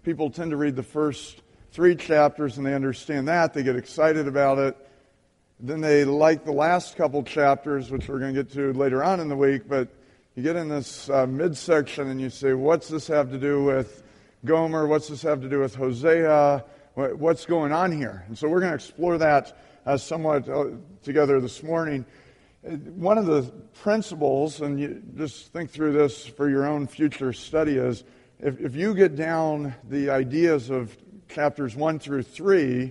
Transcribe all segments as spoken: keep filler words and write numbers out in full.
people tend to read the first three chapters and they understand that. They get excited about it. Then they like the last couple chapters, which we're going to get to later on in the week, but you get in this uh, midsection and you say, what's this have to do with Gomer? What's this have to do with Hosea? What, what's going on here? And so we're going to explore that uh, somewhat uh, together this morning. One of the principles, and you just think through this for your own future study, is if, if you get down the ideas of chapters one through three,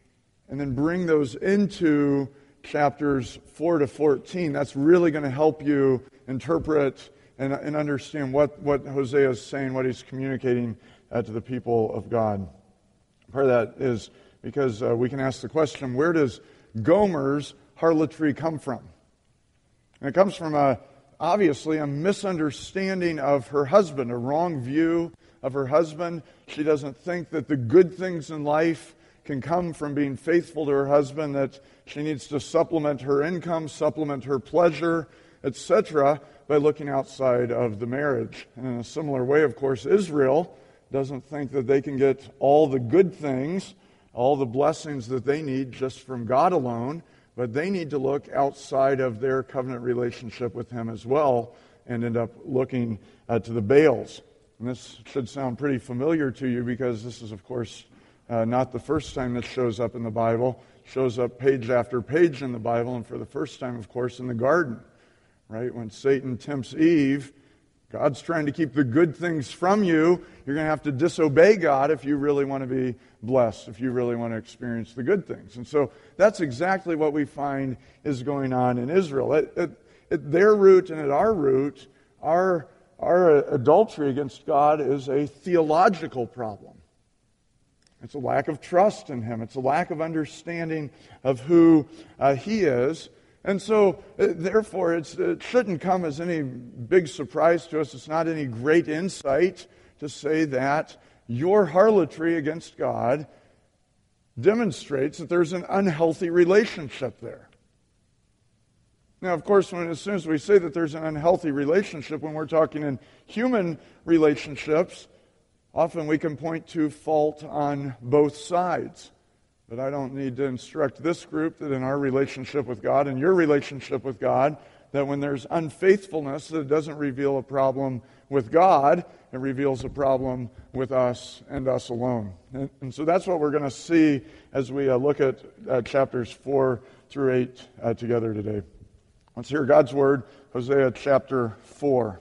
and then bring those into chapters four to fourteen, that's really going to help you interpret and, and understand what, what Hosea is saying, what he's communicating uh, to the people of God. Part of that is because uh, we can ask the question, where does Gomer's harlotry come from? And it comes from, a, obviously, a misunderstanding of her husband, a wrong view of her husband. She doesn't think that the good things in life can come from being faithful to her husband, that she needs to supplement her income, supplement her pleasure, et cetera, by looking outside of the marriage. And in a similar way, of course, Israel doesn't think that they can get all the good things, all the blessings that they need just from God alone, but they need to look outside of their covenant relationship with Him as well and end up looking uh, to the Baals. And this should sound pretty familiar to you because this is, of course, Uh, not the first time this shows up in the Bible. It shows up page after page in the Bible, and for the first time, of course, in the garden, right? When Satan tempts Eve, God's trying to keep the good things from you. You're going to have to disobey God if you really want to be blessed, if you really want to experience the good things. And so that's exactly what we find is going on in Israel. At, at, at their root and at our root, our, our adultery against God is a theological problem. It's a lack of trust in Him. It's a lack of understanding of who uh, He is. And so, uh, therefore, it's, it shouldn't come as any big surprise to us. It's not any great insight to say that your harlotry against God demonstrates that there's an unhealthy relationship there. Now, of course, when as soon as we say that there's an unhealthy relationship, when we're talking in human relationships, often we can point to fault on both sides. But I don't need to instruct this group that in our relationship with God and your relationship with God, that when there's unfaithfulness, that it doesn't reveal a problem with God, it reveals a problem with us and us alone. And, and so that's what we're going to see as we uh, look at uh, chapters four through eight uh, together today. Let's hear God's Word, Hosea chapter four.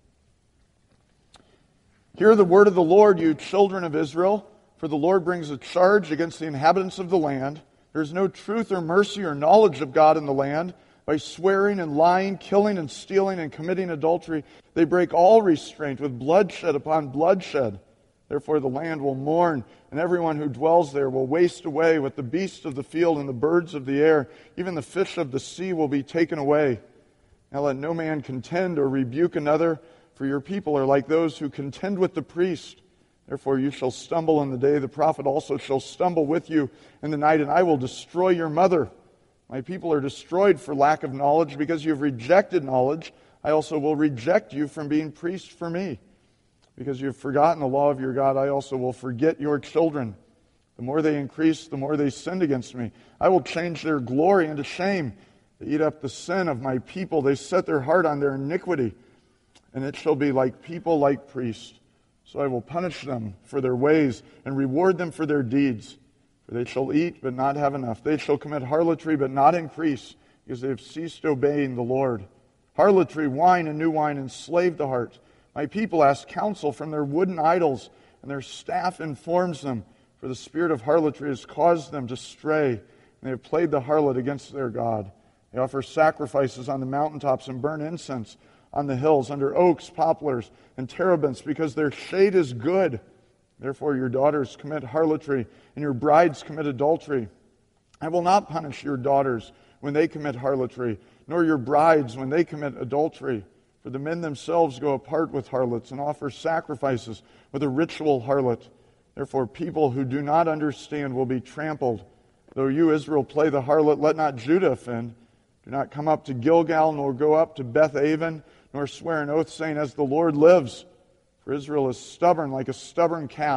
Hear the word of the Lord, you children of Israel, for the Lord brings a charge against the inhabitants of the land. There is no truth or mercy or knowledge of God in the land. By swearing and lying, killing and stealing and committing adultery, they break all restraint with bloodshed upon bloodshed. Therefore the land will mourn, and everyone who dwells there will waste away with the beasts of the field and the birds of the air. Even the fish of the sea will be taken away. Now let no man contend or rebuke another, for your people are like those who contend with the priest. Therefore you shall stumble in the day, the prophet also shall stumble with you in the night, and I will destroy your mother. My people are destroyed for lack of knowledge. Because you have rejected knowledge, I also will reject you from being priest for me. Because you have forgotten the law of your God, I also will forget your children. The more they increase, the more they sinned against me. I will change their glory into shame. They eat up the sin of my people. They set their heart on their iniquity. And it shall be like people, like priests. So I will punish them for their ways and reward them for their deeds. For they shall eat, but not have enough. They shall commit harlotry, but not increase, because they have ceased obeying the Lord. Harlotry, wine, and new wine enslave the heart. My people ask counsel from their wooden idols, and their staff informs them. For the spirit of harlotry has caused them to stray, and they have played the harlot against their God. They offer sacrifices on the mountaintops and burn incense on the hills, under oaks, poplars, and terebinths, because their shade is good. Therefore your daughters commit harlotry, and your brides commit adultery. I will not punish your daughters when they commit harlotry, nor your brides when they commit adultery. For the men themselves go apart with harlots, and offer sacrifices with a ritual harlot. Therefore people who do not understand will be trampled. Though you, Israel, play the harlot, let not Judah offend. Do not come up to Gilgal, nor go up to Beth-aven, nor swear an oath, saying, as the Lord lives. For Israel is stubborn like a stubborn calf.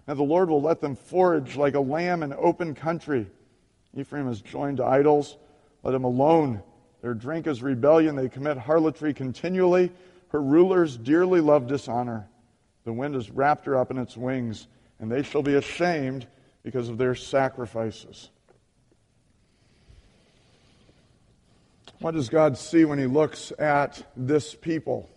Now the Lord will let them forage like a lamb in open country. Ephraim is joined to idols. Let him alone. Their drink is rebellion. They commit harlotry continually. Her rulers dearly love dishonor. The wind has wrapped her up in its wings, and they shall be ashamed because of their sacrifices. What does God see when he looks at this people?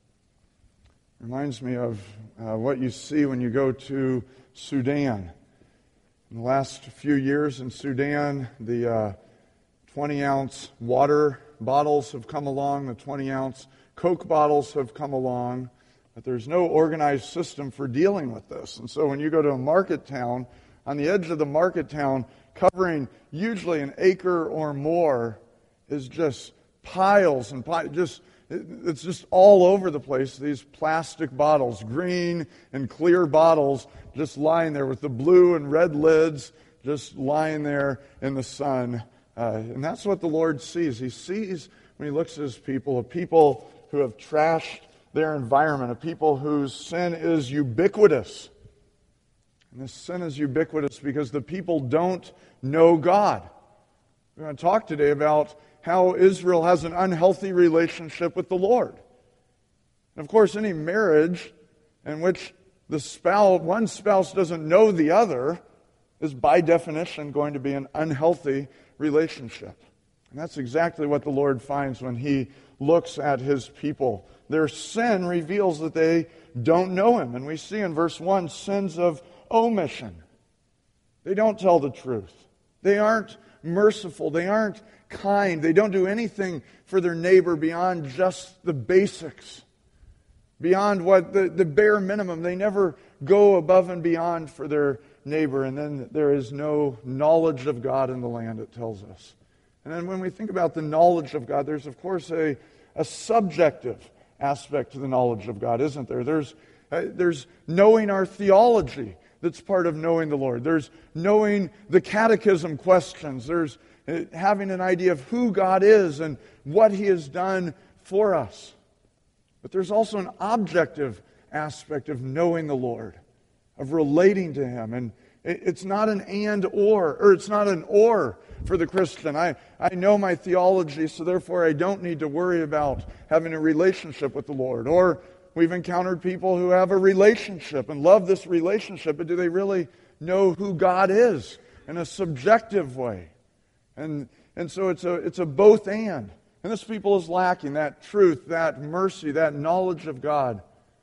Reminds me of uh, what you see when you go to Sudan. In the last few years in Sudan, the uh, twenty-ounce water bottles have come along, the twenty-ounce Coke bottles have come along, but there's no organized system for dealing with this. And so when you go to a market town, on the edge of the market town, covering usually an acre or more, is just piles and piles, just it's just all over the place, these plastic bottles, green and clear bottles, just lying there with the blue and red lids, just lying there in the sun. Uh, and that's what the Lord sees. He sees, when he looks at his people, a people who have trashed their environment, a people whose sin is ubiquitous. And this sin is ubiquitous because the people don't know God. We're going to talk today about how Israel has an unhealthy relationship with the Lord. And of course, any marriage in which the spouse, one spouse doesn't know the other is by definition going to be an unhealthy relationship. And that's exactly what the Lord finds when he looks at his people. Their sin reveals that they don't know him. And we see in verse one, sins of omission. They don't tell the truth. They aren't merciful. They aren't kind. They don't do anything for their neighbor beyond just the basics, beyond what the, the bare minimum. They never go above and beyond for their neighbor. And then there is no knowledge of God in the land, it tells us. And then when we think about the knowledge of God, there's of course a, a subjective aspect to the knowledge of God, isn't there? There's, uh, there's knowing our theology that's part of knowing the Lord. There's knowing the catechism questions. There's uh, having an idea of who God is and what he has done for us. But there's also an objective aspect of knowing the Lord, of relating to him. And it's not an and or, or it's not an or for the Christian. I, I know my theology, so therefore I don't need to worry about having a relationship with the Lord. Or we've encountered people who have a relationship and love this relationship, but do they really know who God is in a subjective way? And and so it's a it's a both and. And this people is lacking that truth, that mercy, that knowledge of God.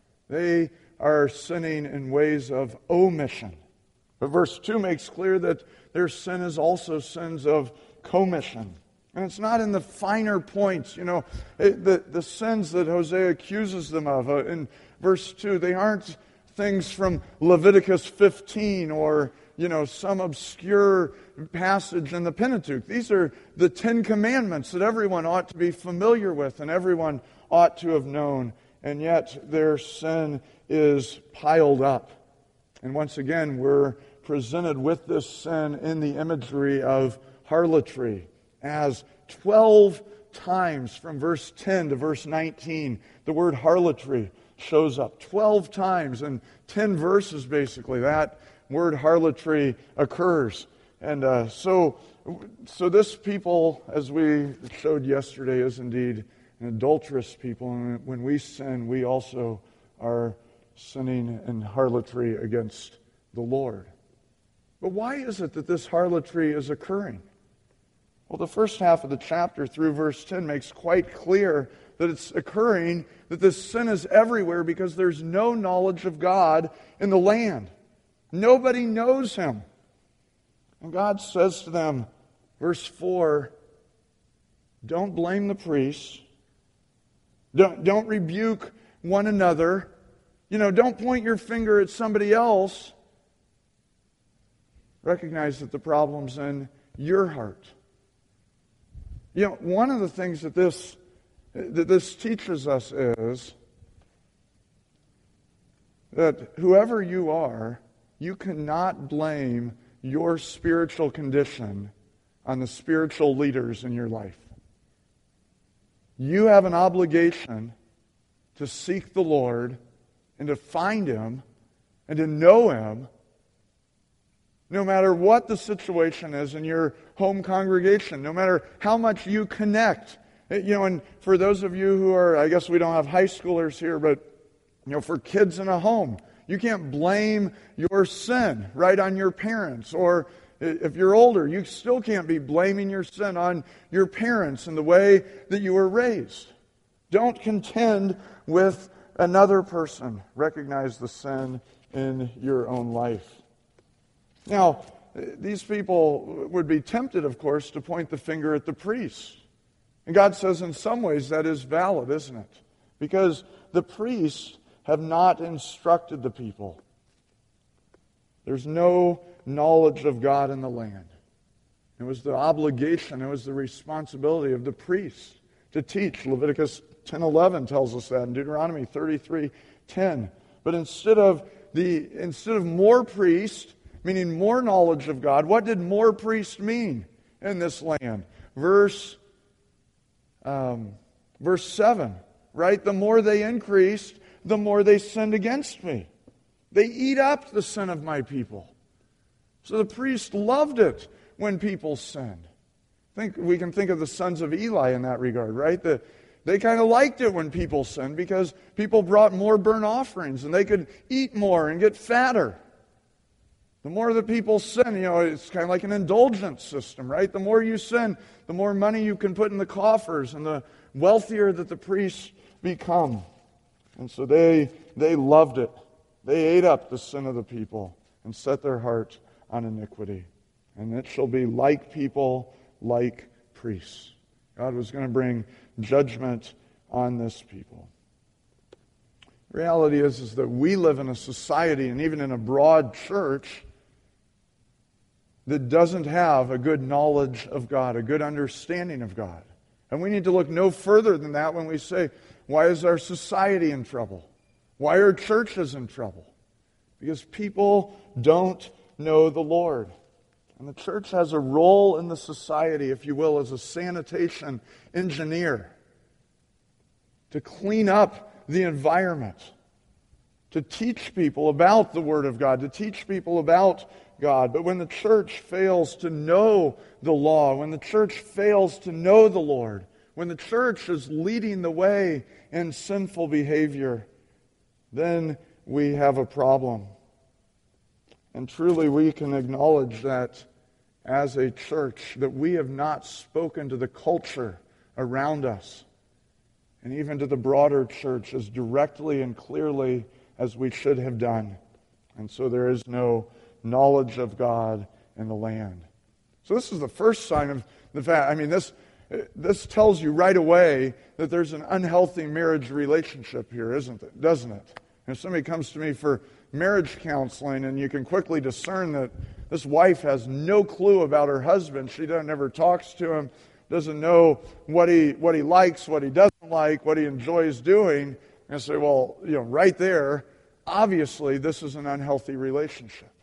They are sinning in ways of omission. But verse two makes clear that their sin is also sins of commission. And it's not in the finer points, you know, it, the, the sins that Hosea accuses them of. Uh, in verse two, they aren't things from Leviticus fifteen or, you know, some obscure passage in the Pentateuch. These are the Ten Commandments that everyone ought to be familiar with and everyone ought to have known. And yet their sin is piled up. And once again, we're presented with this sin in the imagery of harlotry, as twelve times from verse ten to verse nineteen, the word harlotry shows up. twelve times in ten verses, basically, that word harlotry occurs. And uh, so, so this people, as we showed yesterday, is indeed an adulterous people. And when we sin, we also are sinning in harlotry against the Lord. But why is it that this harlotry is occurring? Well, the first half of the chapter through verse ten makes quite clear that it's occurring, that this sin is everywhere because there's no knowledge of God in the land. Nobody knows him. And God says to them, verse four, don't blame the priests. Don't, don't rebuke one another. You know, don't point your finger at somebody else. Recognize that the problem's in your heart. You know, one of the things that this that this teaches us is that whoever you are, you cannot blame your spiritual condition on the spiritual leaders in your life. You have an obligation to seek the Lord and to find him and to know him No matter what the situation is in your home congregation, no matter how much you connect. You know, and for those of you who are, I guess we don't have high schoolers here, but, you know, for kids in a home, you can't blame your sin right on your parents. Or if you're older, you still can't be blaming your sin on your parents and the way that you were raised. Don't contend with another person. Recognize the sin in your own life. Now, these people would be tempted, of course, to point the finger at the priests. And God says in some ways that is valid, isn't it? Because the priests have not instructed the people. There's no knowledge of God in the land. It was the obligation, it was the responsibility of the priests to teach. Leviticus ten eleven tells us that, and Deuteronomy thirty-three ten. But instead of the instead of more priests, meaning more knowledge of God, what did more priests mean in this land? Verse um, verse seven, right? The more they increased, the more they sinned against me. They eat up the sin of my people. So the priest loved it when people sinned. Think we can think of the sons of Eli in that regard, right? The, they kind of liked it when people sinned because people brought more burnt offerings and they could eat more and get fatter. The more the people sin, you know, it's kind of like an indulgence system, right? The more you sin, the more money you can put in the coffers and the wealthier that the priests become. And so they they loved it. They ate up the sin of the people and set their heart on iniquity. And it shall be like people, like priests. God was going to bring judgment on this people. Reality is, is that we live in a society and even in a broad church that doesn't have a good knowledge of God, a good understanding of God. And we need to look no further than that when we say, why is our society in trouble? Why are churches in trouble? Because people don't know the Lord. And the church has a role in the society, if you will, as a sanitation engineer to clean up the environment, to teach people about the Word of God, to teach people about God. But when the church fails to know the law, when the church fails to know the Lord, when the church is leading the way in sinful behavior, then we have a problem. And truly we can acknowledge that as a church, that we have not spoken to the culture around us, and even to the broader church as directly and clearly as we should have done. And so there is no knowledge of God in the land. So this is the first sign of the fact. I mean, this this tells you right away that there's an unhealthy marriage relationship here, isn't it? Doesn't it? And if somebody comes to me for marriage counseling, and you can quickly discern that this wife has no clue about her husband. She doesn't ever talks to him, doesn't know what he what he likes, what he doesn't like, what he enjoys doing. And I say, well, you know, right there, obviously this is an unhealthy relationship.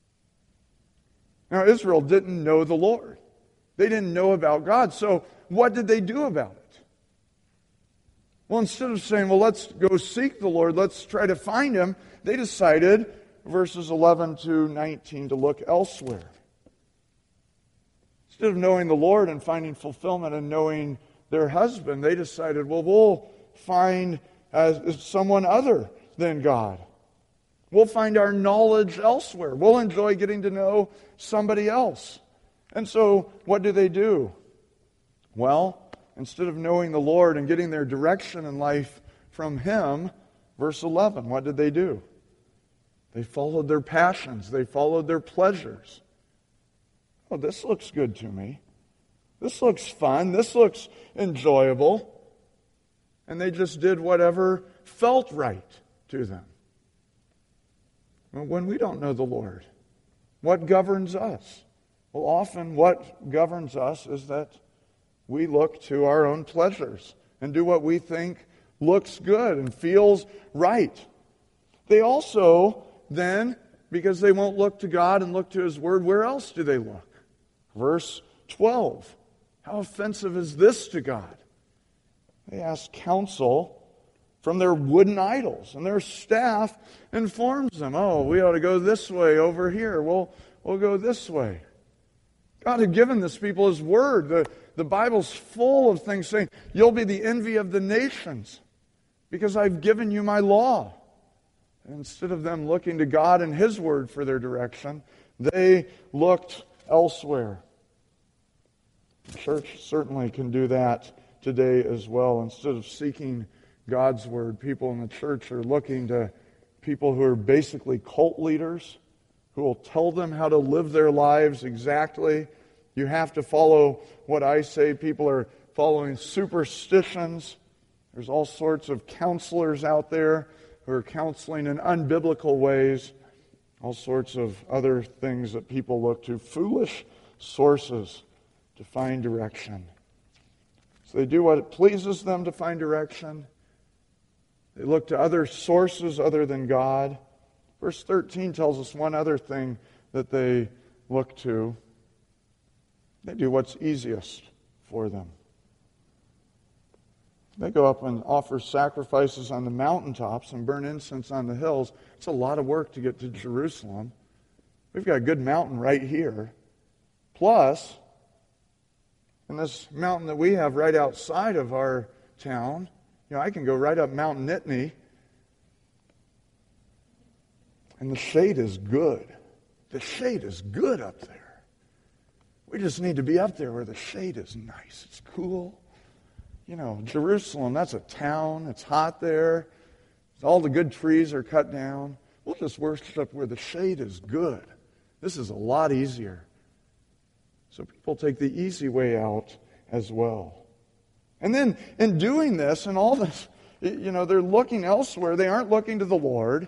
Now, Israel didn't know the Lord. They didn't know about God. So what did they do about it? Well, instead of saying, well, let's go seek the Lord, let's try to find Him, they decided, verses eleven to nineteen, to look elsewhere. Instead of knowing the Lord and finding fulfillment and knowing their husband, they decided, well, we'll find uh, someone other than God. We'll find our knowledge elsewhere. We'll enjoy getting to know somebody else. And so, what do they do? Well, instead of knowing the Lord and getting their direction in life from Him, verse eleven, what did they do? They followed their passions. They followed their pleasures. Oh, this looks good to me. This looks fun. This looks enjoyable. And they just did whatever felt right to them. Well, when we don't know the Lord, what governs us? Well, often what governs us is that we look to our own pleasures and do what we think looks good and feels right. They also then, because they won't look to God and look to His Word, where else do they look? Verse twelve. How offensive is this to God? They ask counsel from their wooden idols, and their staff informs them, oh, we ought to go this way over here. Well, we'll go this way. God had given this people His Word. The, the Bible's full of things saying, you'll be the envy of the nations because I've given you my law. And instead of them looking to God and His Word for their direction, they looked elsewhere. The church certainly can do that today as well. Instead of seeking God's Word, people in the church are looking to people who are basically cult leaders who will tell them how to live their lives exactly. You have to follow what I say. People are following superstitions. There's all sorts of counselors out there who are counseling in unbiblical ways. All sorts of other things that people look to. Foolish sources to find direction. So they do what it pleases them to find direction. They look to other sources other than God. Verse thirteen tells us one other thing that they look to. They do what's easiest for them. They go up and offer sacrifices on the mountaintops and burn incense on the hills. It's a lot of work to get to Jerusalem. We've got a good mountain right here. Plus, in this mountain that we have right outside of our town, you know, I can go right up Mount Nittany, and the shade is good. The shade is good up there. We just need to be up there where the shade is nice. It's cool. You know, Jerusalem, that's a town. It's hot there. All the good trees are cut down. We'll just worship where the shade is good. This is a lot easier. So people take the easy way out as well. And then in doing this and all this, you know, they're looking elsewhere. They aren't looking to the Lord.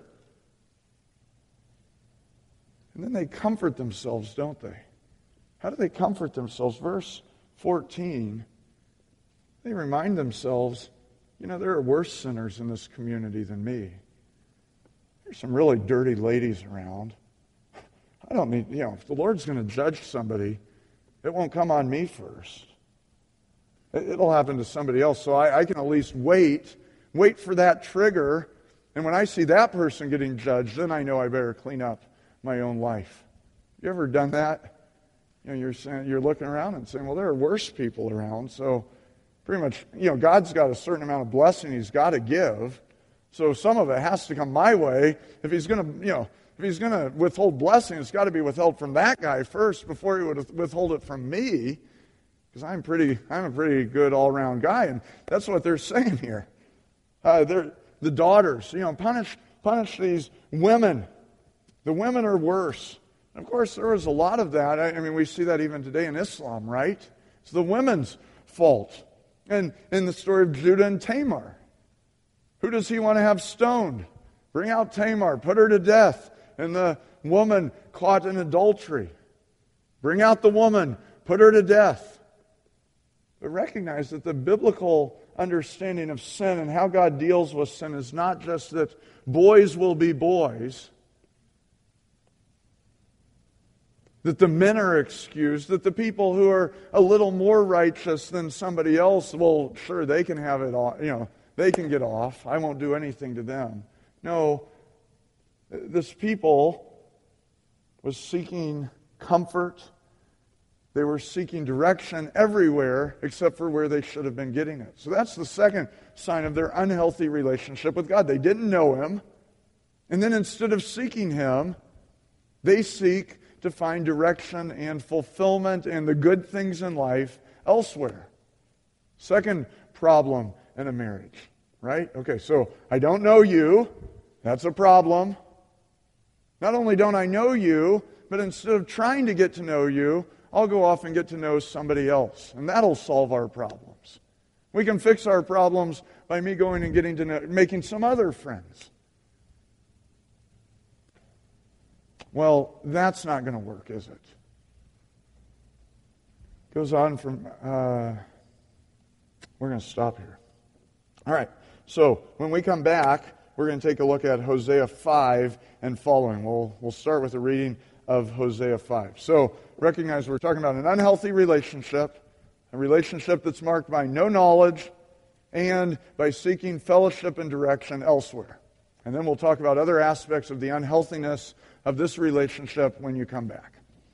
And then they comfort themselves, don't they? How do they comfort themselves? Verse fourteen, they remind themselves, you know, there are worse sinners in this community than me. There's some really dirty ladies around. I don't need, you know, if the Lord's going to judge somebody, it won't come on me first. It'll happen to somebody else. So I, I can at least wait, wait for that trigger. And when I see that person getting judged, then I know I better clean up my own life. You ever done that? You know, you're saying, you're looking around and saying, well, there are worse people around. So pretty much, you know, God's got a certain amount of blessing He's got to give. So some of it has to come my way. If He's going to, you know, if He's going to withhold blessing, it's got to be withheld from that guy first before He would withhold it from me. Because I'm pretty, I'm a pretty good all-around guy, and that's what they're saying here. Uh, they're the daughters, you know, punish, punish these women. The women are worse. And of course, there was a lot of that. I, I mean, we see that even today in Islam, right? It's the women's fault. And in the story of Judah and Tamar, who does he want to have stoned? Bring out Tamar, put her to death. And the woman caught in adultery. Bring out the woman, put her to death. But recognize that the biblical understanding of sin and how God deals with sin is not just that boys will be boys, that the men are excused, that the people who are a little more righteous than somebody else, well, sure, they can have it all, you know, they can get off. I won't do anything to them. No, this people was seeking comfort. They were seeking direction everywhere except for where they should have been getting it. So that's the second sign of their unhealthy relationship with God. They didn't know Him. And then instead of seeking Him, they seek to find direction and fulfillment and the good things in life elsewhere. Second problem in a marriage, right? Okay, so I don't know you. That's a problem. Not only don't I know you, but instead of trying to get to know you, I'll go off and get to know somebody else. And that'll solve our problems. We can fix our problems by me going and getting to know, making some other friends. Well, that's not going to work, is it? Goes on from, uh, we're going to stop here. All right, so when we come back, we're going to take a look at Hosea five and following. We'll, we'll start with a reading of Hosea five. So recognize we're talking about an unhealthy relationship, a relationship that's marked by no knowledge and by seeking fellowship and direction elsewhere. And then we'll talk about other aspects of the unhealthiness of this relationship when you come back.